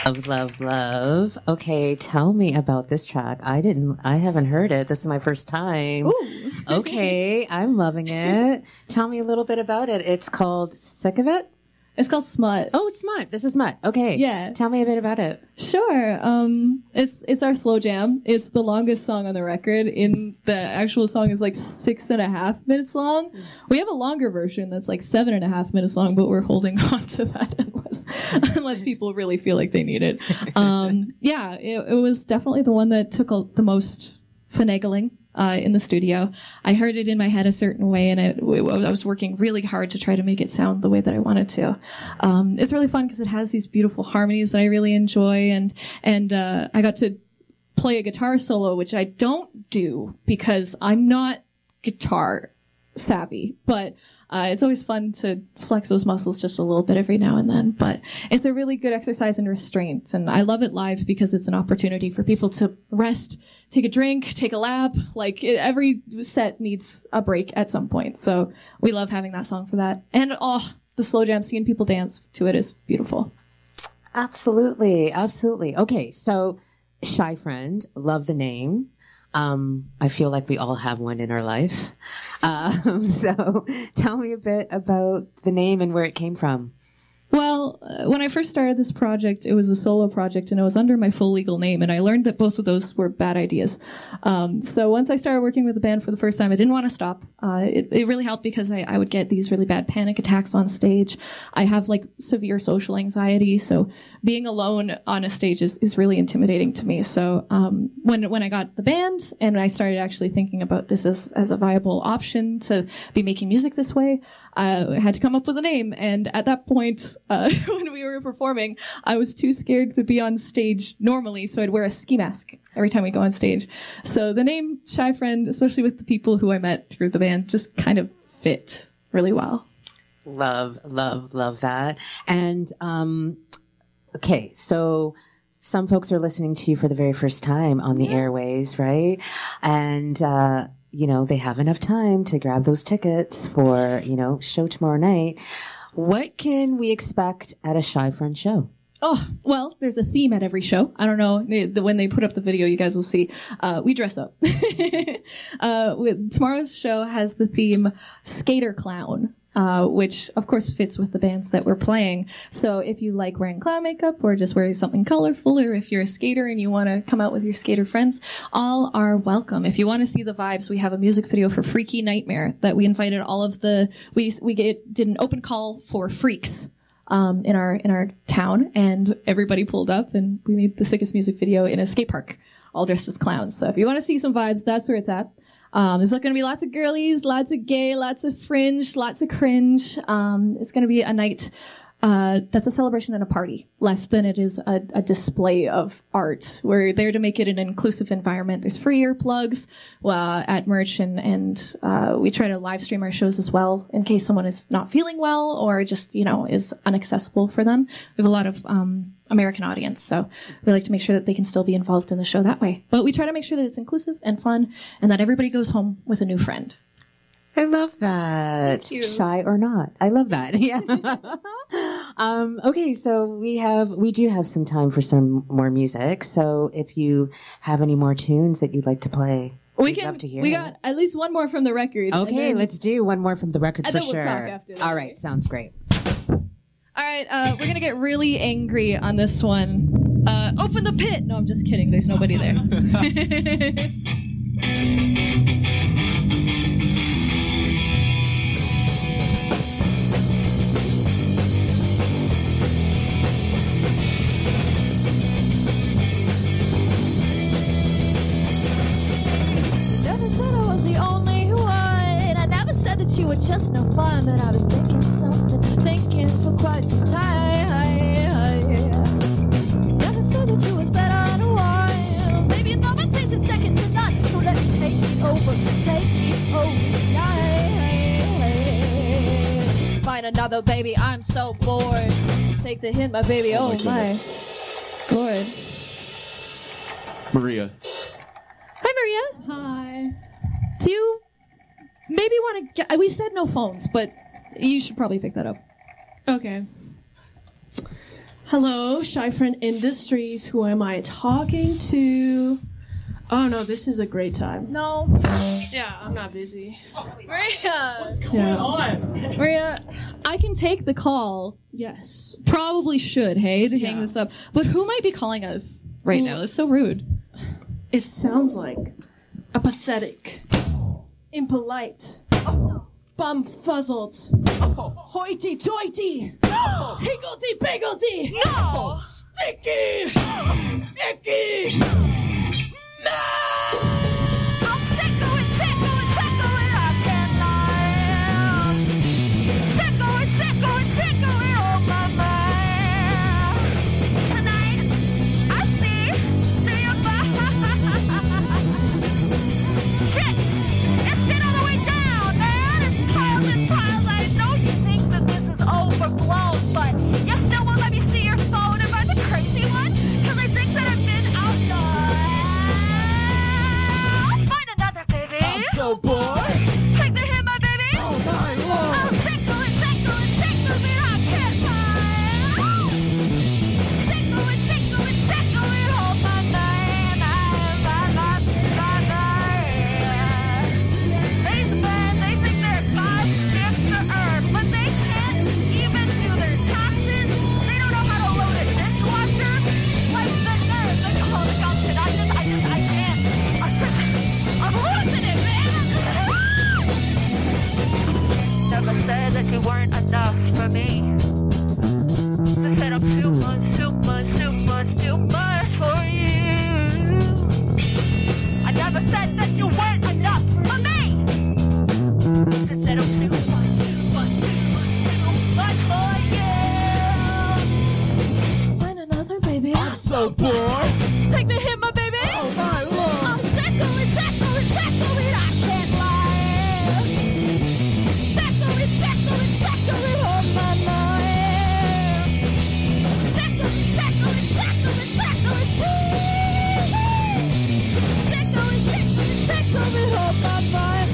Love, love, love. Okay, tell me about this track. I haven't heard it. This is my first time. Ooh. Okay, I'm loving it. Tell me a little bit about it. It's called Sick of It? It's called Smut. Oh, it's Smut. This is Smut. Okay. Yeah. Tell me a bit about it. Sure. It's our slow jam. It's the longest song on the record. The actual song is like 6.5 minutes long. We have a longer version that's like 7.5 minutes long, but we're holding on to that unless people really feel like they need it. It was definitely the one that took the most finagling in the studio. I heard it in my head a certain way, and I was working really hard to try to make it sound the way that I wanted to. It's really fun because it has these beautiful harmonies that I really enjoy, and I got to play a guitar solo, which I don't do because I'm not guitar savvy, but it's always fun to flex those muscles just a little bit every now and then. But it's a really good exercise in restraint, and I love it live because it's an opportunity for people to rest, take a drink, take a lap. Every set needs a break at some point. So we love having that song for that. And the slow jam, seeing people dance to it is beautiful. Absolutely. Absolutely. Okay. So Shy Friend, love the name. I feel like we all have one in our life. So tell me a bit about the name and where it came from. Well, when I first started this project, it was a solo project and it was under my full legal name, and I learned that both of those were bad ideas. So once I started working with the band for the first time, I didn't want to stop. It really helped because I would get these really bad panic attacks on stage. I have severe social anxiety, so being alone on a stage is really intimidating to me. So when I got the band and I started actually thinking about this as a viable option to be making music this way, I had to come up with a name. And at that point, when we were performing, I was too scared to be on stage normally, so I'd wear a ski mask every time we go on stage. So the name Shy Friend, especially with the people who I met through the band, just kind of fit really well. Love, love, love that. And okay, so some folks are listening to you for the very first time on the airways, right? And they have enough time to grab those tickets for, show tomorrow night. What can we expect at a Shy Friend show? Oh, well, there's a theme at every show. I don't know. When they put up the video, you guys will see. We dress up. Tomorrow's show has the theme Skater Clown. Which of course fits with the bands that we're playing. So if you like wearing clown makeup or just wearing something colorful, or if you're a skater and you want to come out with your skater friends, all are welcome. If you want to see the vibes, we have a music video for Freaky Nightmare that we invited all of did an open call for freaks in our town, and everybody pulled up, and we made the sickest music video in a skate park, all dressed as clowns. So if you want to see some vibes, that's where it's at. There's going to be lots of girlies, lots of gay, lots of fringe, lots of cringe. It's going to be a night that's a celebration and a party, less than it is a display of art. We're there to make it an inclusive environment. There's free earplugs at merch, and we try to live stream our shows as well in case someone is not feeling well or just, is inaccessible for them. We have a lot of American audience, so we like to make sure that they can still be involved in the show that way. But we try to make sure that it's inclusive and fun and that everybody goes home with a new friend. I love that. Thank you. Shy or not. I love that. Yeah. Okay, so we do have some time for some more music. So if you have any more tunes that you'd like to play, we'd love to hear. We got at least one more from the record. Okay, let's do one more from the record for sure. We'll talk after that. All right, sounds great. All right, we're going to get really angry on this one. Open the pit! No, I'm just kidding. There's nobody there. Never said I was the only one. I never said that you were just no fun, but I've been thinking for quite some time. Never said that you was better than one. Maybe no one takes a second to none. So let me take it over tonight. Find another baby, I'm so bored. Take the hint, my baby, oh my Lord. Maria. Hi, Maria. Hi. Do you maybe want to get... We said no phones, but you should probably pick that up. Okay. Hello, Shy Friend Industries. Who am I talking to? Oh no, this is a great time. No. Yeah, I'm not busy. Maria. Yeah. Maria, I can take the call. Yes. Probably should, hey, to hang this up. But who might be calling us right now? It's so rude. It sounds like a pathetic, impolite, bum-fuzzled, hoity-toity, higgledy-piggledy, sticky, icky, so bored. Take the hit, my baby. Oh my lord. I'm tickle it, I can't find. Tickle it, hold my name, my name. These men, they think they're God gifts to earth, but they can't even do their taxes. They don't know how to load a dishwasher. Like the nerve, like, oh God, I can't. I'm losing it, man. Never said that you weren't enough for me. They said I'm too much for you. I never said that you weren't enough for me. They said I'm too much for you. Find another, baby. I'm so bored. Take the hit, my baby. Oh my lord. I'm tickle it, I can't lie. Tickle it, hold my mind. Tickle it, hold my mind.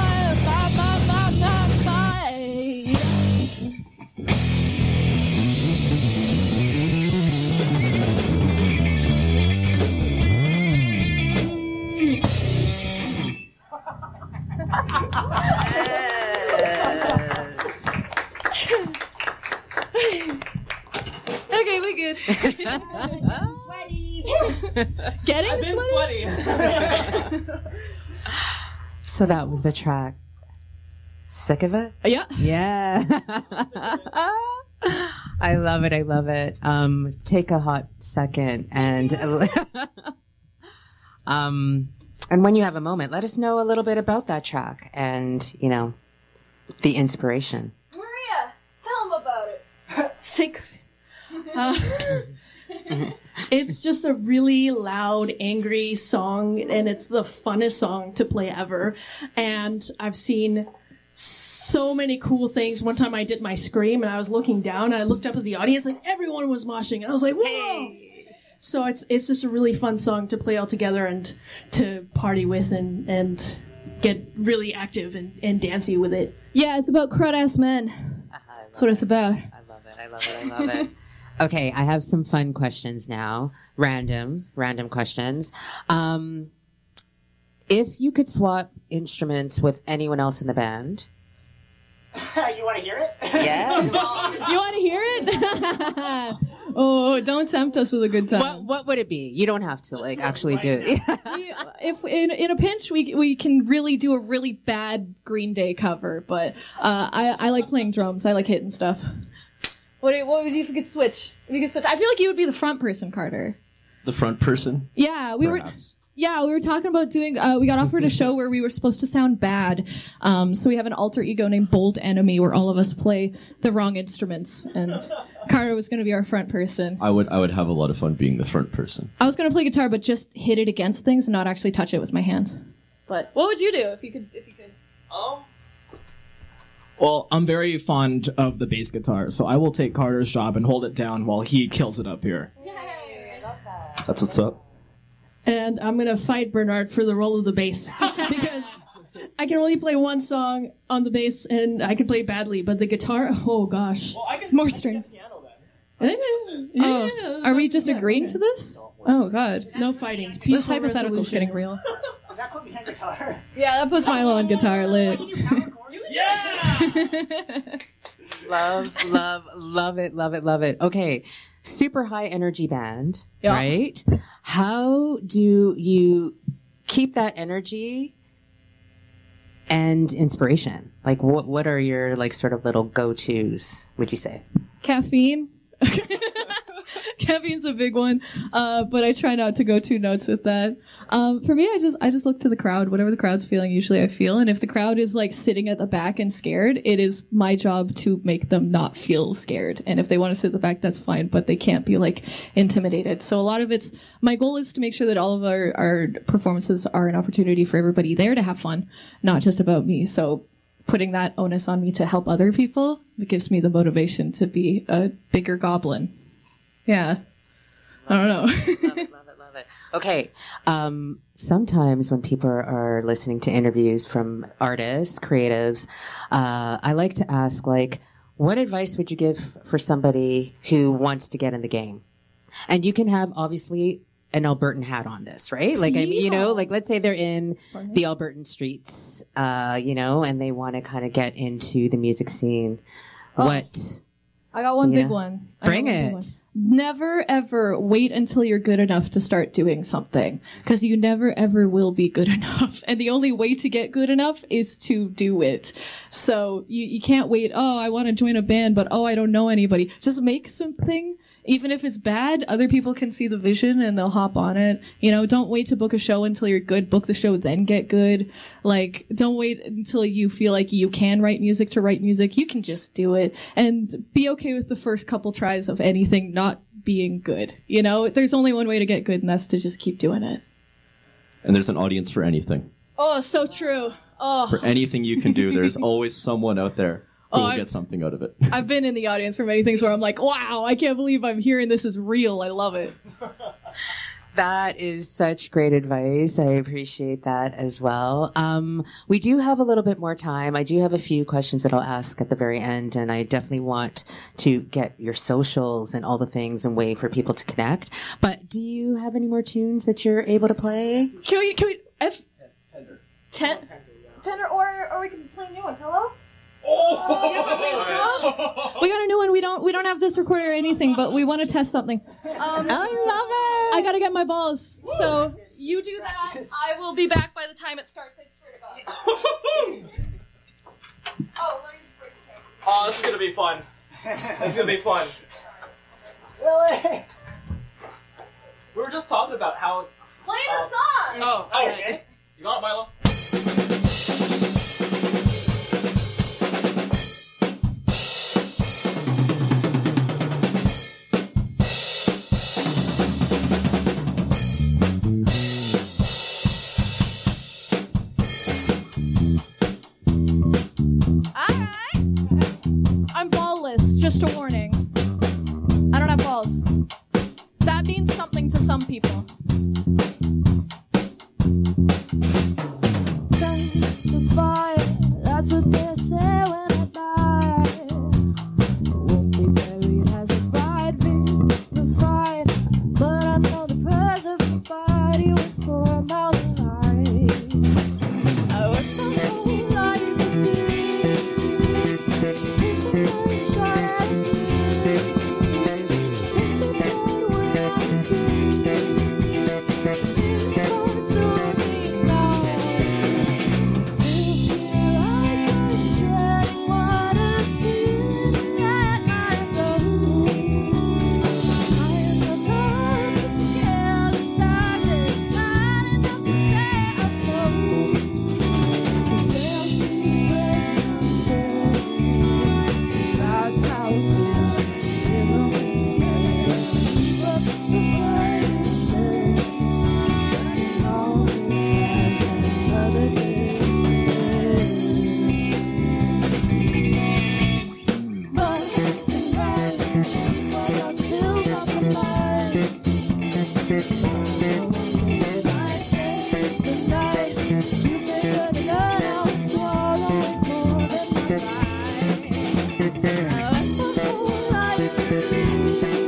Okay, we good. Sweaty. Getting sweaty? So that was the track. Sick of it? Yeah. Yeah. I love it. Take a hot second and and when you have a moment, let us know a little bit about that track and, you know, the inspiration. Maria, tell him about it. Sick of it. It's just a really loud, angry song, and it's the funnest song to play ever. And I've seen so many cool things. One time I did my scream, and I was looking down, and I looked up at the audience, and everyone was moshing, and I was like, whoa! Hey. So it's just a really fun song to play all together and to party with and get really active and dancey with it. Yeah, it's about crud-ass men. That's what it's about. I love it. Okay, I have some fun questions now. Random questions. If you could swap instruments with anyone else in the band. You want to hear it? Yeah. You want to hear it? Oh, don't tempt us with a good time. What would it be? You don't have to actually do it. If in a pinch we can really do a really bad Green Day cover, but I like playing drums. I like hitting stuff. What would you if you could switch? I feel like you would be the front person, Carter. The front person? Yeah, we were talking about doing. We got offered a show where we were supposed to sound bad. So we have an alter ego named Bold Enemy, where all of us play the wrong instruments, and Carter was going to be our front person. I would have a lot of fun being the front person. I was going to play guitar, but just hit it against things and not actually touch it with my hands. But what would you do if you could? Well, I'm very fond of the bass guitar, so I will take Carter's job and hold it down while he kills it up here. Yay, I love that. That's what's up. And I'm going to fight Bernard for the role of the bass because I can only play one song on the bass and I can play badly, but the guitar, oh gosh. Well, I can More strings. piano then. Oh, are we just agreeing to this? Oh God, No fighting. this Peaceful hypothetical is resolution. getting real. Does that put behind guitar? Yeah, that puts Milo on guitar lit. Can you power chords? Love it. Okay, super high energy band, Yeah. right? How do you keep that energy and inspiration? Like, what are your like sort of little go-tos? Would you say? Caffeine. Caffeine's a big one, but I try not to go too nuts with that. For me, I just look to the crowd. Whatever the crowd's feeling, usually I feel. And if the crowd is like sitting at the back and scared, it is my job to make them not feel scared. And if they want to sit at the back, that's fine, but they can't be like intimidated. So a lot of my goal is to make sure that all of our performances are an opportunity for everybody there to have fun, not just about me. So putting that onus on me to help other people, it gives me the motivation to be a bigger goblin. Yeah. I don't know. Love it. Okay. Sometimes when people are listening to interviews from artists, creatives, I like to ask, like, what advice would you give for somebody who wants to get in the game? And you can have, obviously, an Albertan hat on this, right? Like, I mean, like, let's say they're in the Albertan streets, and they want to kind of get into the music scene. What? I got one Yeah. big one. Bring it. Never ever wait until you're good enough to start doing something, because you never ever will be good enough. And the only way to get good enough is to do it. So you can't wait, oh, I want to join a band, but oh, I don't know anybody. Just make something. Even if it's bad, other people can see the vision and they'll hop on it. Don't wait to book a show until you're good. Book the show, then get good. Like, don't wait until you feel like you can write music to write music. You can just do it. And be okay with the first couple tries of anything not being good. There's only one way to get good, and that's to just keep doing it. And there's an audience for anything. Oh, so true. Oh, For anything you can do, there's always someone out there who will get something out of it. I've been in the audience for many things where I'm like, wow, I can't believe I'm hearing this is real. I love it. That is such great advice. I appreciate that as well. We do have a little bit more time. I do have a few questions that I'll ask at the very end, and I definitely want to get your socials and all the things and way for people to connect. But do you have any more tunes that you're able to play? Can we, Tender, or we can play a new one. Hello? We got a new one. We don't have this recorded or anything, but we want to test something. I love it. I gotta get my balls. So you do that. I will be back by the time it starts. I swear to God. Oh, let me just break the camera. Oh, this is gonna be fun. This is gonna be fun. Really? We were just talking about how. Play the song. Oh, okay. You got it, Milo? I'm ballless, just a warning. I don't have balls. That means something to some people. Testify, that's what they say when I die. Won't be buried as a bride, vivified. But I know the prayers of your body was for a mountain high. I worked my whole life for this. Tasted blood, shot at it. Tasted blood when I was to me now. Still feel like I'm treading water at night though. I am the dark, scared of darkness, not enough to stay afloat. The sails keep breaking that's how it feels to live on the keep up the fight instead. And all this has another day. But tonight, but I still got the fight. I say tonight, you better learn how to swallow more than my pride. I went my whole life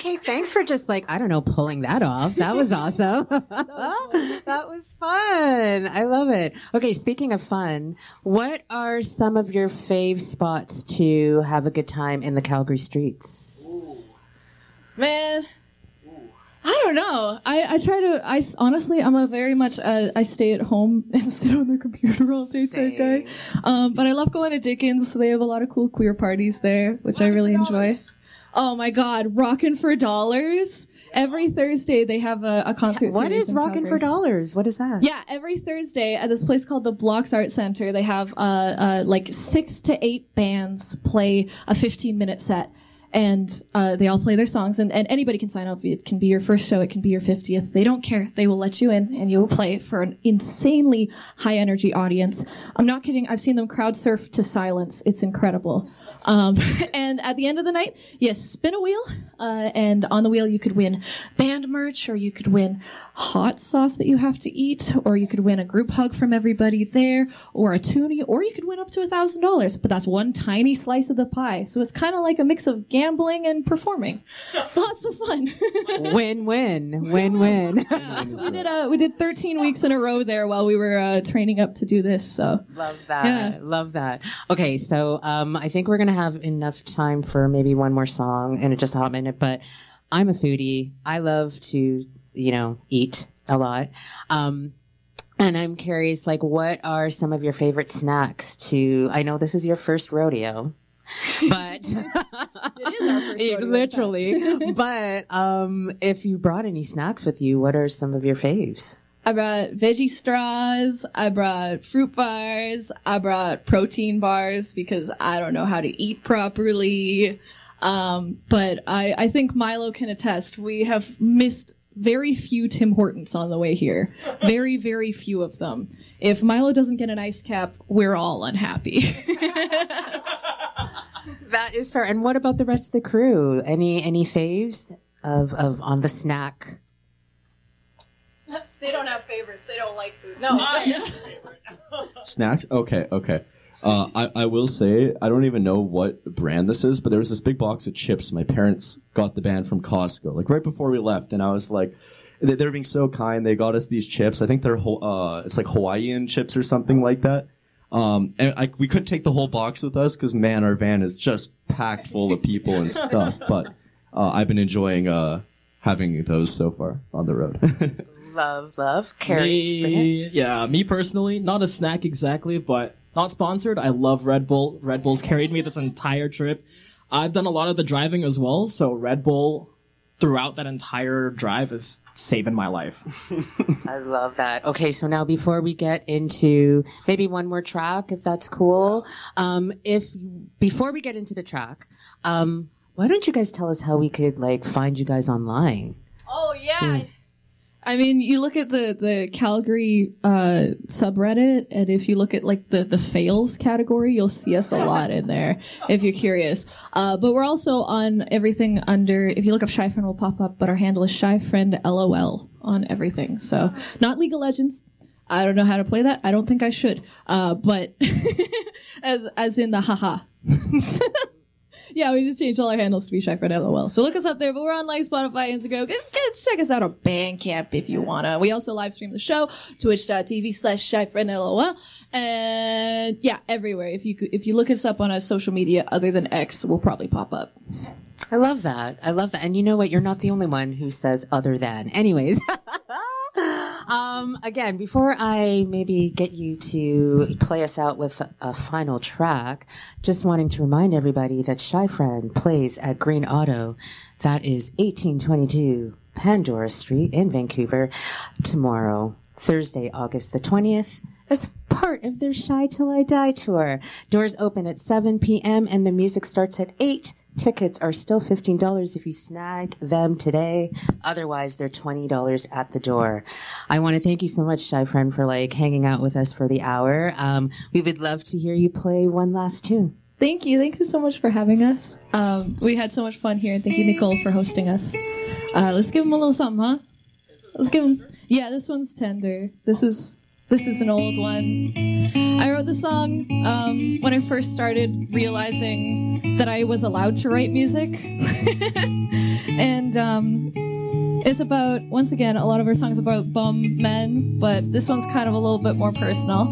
Okay, thanks for just like, I don't know, pulling that off. That was awesome. That was fun. I love it. Okay, speaking of fun, what are some of your fave spots to have a good time in the Calgary streets? Man, I don't know. I try to, honestly, I'm a very much, I stay at home and sit on the computer all day type guy. But I love going to Dickens, so they have a lot of cool queer parties there, which I really enjoy. Oh my God, Rockin' for Dollars. Every Thursday they have a concert. What series is in Rockin' for Calgary. Dollars? What is that? Yeah, every Thursday at this place called the Blocks Art Center, they have like 6 to 8 bands play a 15-minute set. And they all play their songs, and anybody can sign up. It can be your first show, it can be your 50th. They don't care. They will let you in, and you will play for an insanely high-energy audience. I'm not kidding. I've seen them crowd surf to silence. It's incredible. And at the end of the night, you spin a wheel, and on the wheel you could win band merch, or you could win hot sauce that you have to eat, or you could win a group hug from everybody there, or a toonie, or you could win up to $1,000. But that's one tiny slice of the pie. So it's kind of like a mix of gambling and performing. It's lots of fun. Win-win. Win-win. Yeah, we did 13 weeks in a row there while we were training up to do this. So Love that. Yeah. Love that. Okay, so I think we're going to have enough time for maybe one more song in just a hot minute, but I'm a foodie. I love to, eat a lot. And I'm curious, like, what are some of your favorite snacks I know this is your first rodeo, but it is our first rodeo, literally, but if you brought any snacks with you, what are some of your faves? I brought veggie straws, I brought fruit bars, I brought protein bars because I don't know how to eat properly. But I think Milo can attest. We have missed very few Tim Hortons on the way here. Very, very few of them. If Milo doesn't get an ice cap, we're all unhappy. That is fair. And what about the rest of the crew? Any faves of on the snack? They don't have favorites. They don't like food. No. Snacks? Okay. I will say, I don't even know what brand this is, but there was this big box of chips. My parents got the band from Costco, like right before we left, and I was like, they're being so kind. They got us these chips. I think they're, it's like Hawaiian chips or something like that. And we couldn't take the whole box with us because, man, our van is just packed full of people and stuff. But I've been enjoying having those so far on the road. Love. Carrie. Me personally, not a snack exactly, but not sponsored. I love Red Bull. Red Bull's carried me this entire trip. I've done a lot of the driving as well, so Red Bull throughout that entire drive is saving my life. I love that. Okay, so now before we get into maybe one more track, if that's cool, before we get into the track, why don't you guys tell us how we could find you guys online? Oh, yeah. I mean, you look at the Calgary subreddit, and if you look at the fails category, you'll see us a lot in there if you're curious. But we're also on everything under, if you look up Shy Friend, will pop up, but our handle is Shy Friend LOL on everything. So not League of Legends. I don't know how to play that. I don't think I should. But as in the haha. Yeah, we just changed all our handles to be Shy Friend LOL. So look us up there, but we're on Spotify, Instagram. Check us out on Bandcamp if you wanna. We also live stream the show, twitch.tv/Shy Friend LOL. And yeah, everywhere. If you look us up on a social media other than X, we'll probably pop up. I love that. And you know what? You're not the only one who says other than. Anyways. Again, before I maybe get you to play us out with a final track, just wanting to remind everybody that Shy Friend plays at Green Auto. That is 1822 Pandora Street in Vancouver tomorrow, Thursday, August the 20th, as part of their Shy Till I Die tour. Doors open at 7 p.m. and the music starts at 8. Tickets are still $15 if you snag them today. Otherwise, they're $20 at the door. I want to thank you so much, Shy Friend, for hanging out with us for the hour. We would love to hear you play one last tune. Thank you. Thank you so much for having us. We had so much fun here, and thank you, Nicole, for hosting us. Let's give them a little something, huh? Let's give them. Yeah, this one's tender. This is an old one. I wrote the song when I first started realizing that I was allowed to write music. And it's about, once again, a lot of our songs about bum men, but this one's kind of a little bit more personal.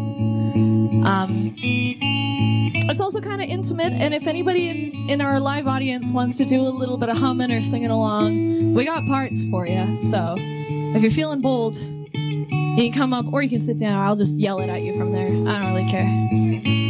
It's also kind of intimate, and if anybody in our live audience wants to do a little bit of humming or singing along, we got parts for you. So if you're feeling bold, you can come up or you can sit down. I'll just yell it at you from there. I don't really care.